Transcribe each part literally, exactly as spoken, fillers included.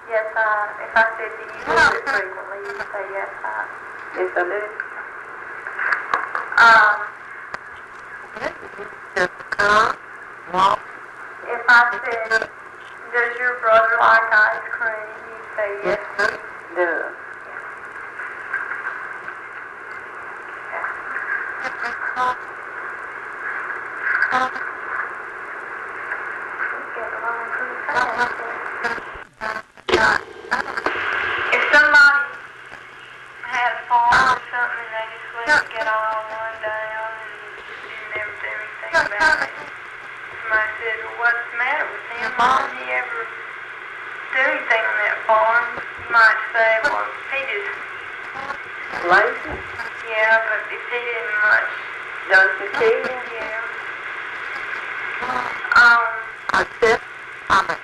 Yes, I, if I said, do you use it frequently, you would say yes, I. Yes, I do. Um, Well, if I said, does your brother like ice cream, you'd say yes, yes, he does. Get along pretty fast. If somebody had a farm or something and they just let it get all run down and you never do anything about it, somebody said, well, what's the matter with him? Why didn't he ever do anything on that farm? You might say, well, he just, Lazy? yeah, but if he didn't much, Doesn't care? yeah. Um, I said, I'm a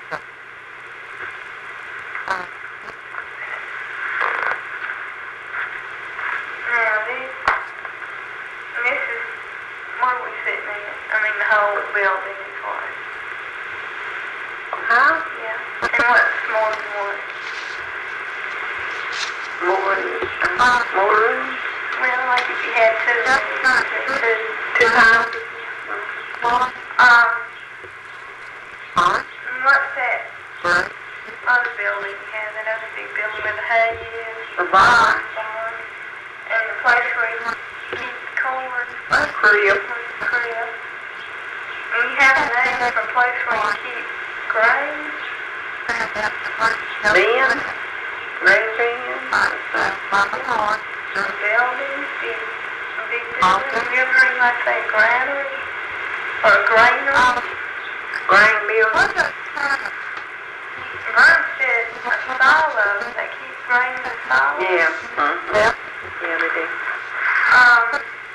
now this, this is, what are we sitting in? I mean, the whole building is what? Huh? Yeah. And what's more than one? More, uh, more room? Well, like if you had two, maybe two. Two houses? Um, Huh? and what's that Right. other building you have, that other big building where the hay is? The barn. Barn. And the place where you keep the corn. A crib. Crib. And you have a name for a place where you keep grain? Ben? Green Ben? Buildings? Big, big building? You ever heard like say granary? Or a granary? Grain building? Mine said a silo. They keep grain in a silo? Yeah. Mm-hmm. Yeah. Yeah, they do. Um,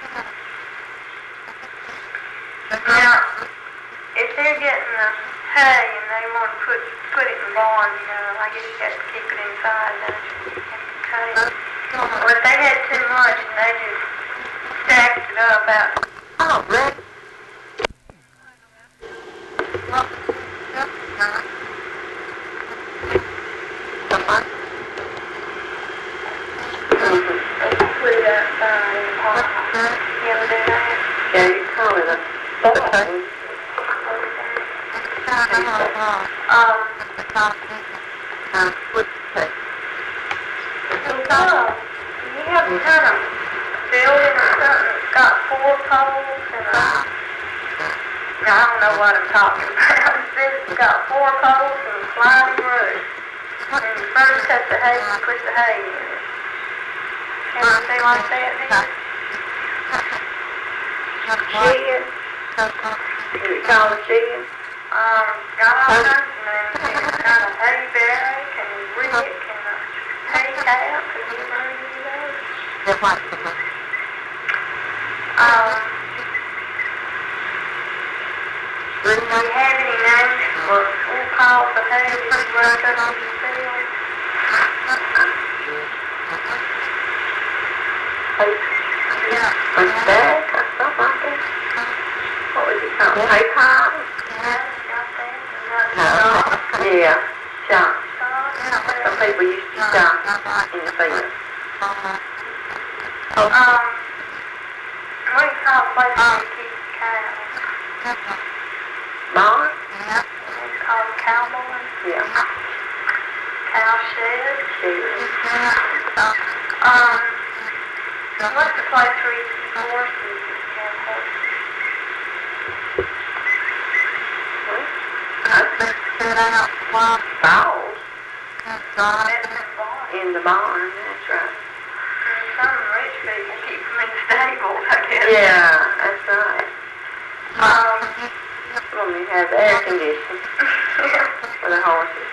now, if they're getting the hay and they want to put put it in the barn, you know, I guess you have to keep it inside, don't you? You have to cut it. Or if they had too much and they just stacked it up out. Oh, Red. They just put it outside in the park. You ever do that? Yeah, you call it a barn. Um, Uh, what's it? so, you have a kind of building or something that's got four poles and a, now, I don't know what I'm talking about. It says it's got four poles and a sliding roof. And you first cut the hay and put the hay in it. Anything like that here? Shed? Is it called a shed? Um, got all kinds of names. It's got a hay barrack and a rick and a hay cap. Have you ever heard of those? They're white. Um, do you have any names for full piles of hay that you run up on your field? A stack or something like that? What was it called? Hay pile? Yeah, shop. Some people used to shop in the field. Um, what do you call a place where you keep cows? Barn? It's called a cow barn. Yeah. Cow shed. Shed. Um, what's the place where you keep horses? You have horses. Stalls. That's in the barn. In the barn, that's right. And some rich people keep them in stables, I guess. Yeah, that's right. Um, When we have air conditioning yeah. for the horses.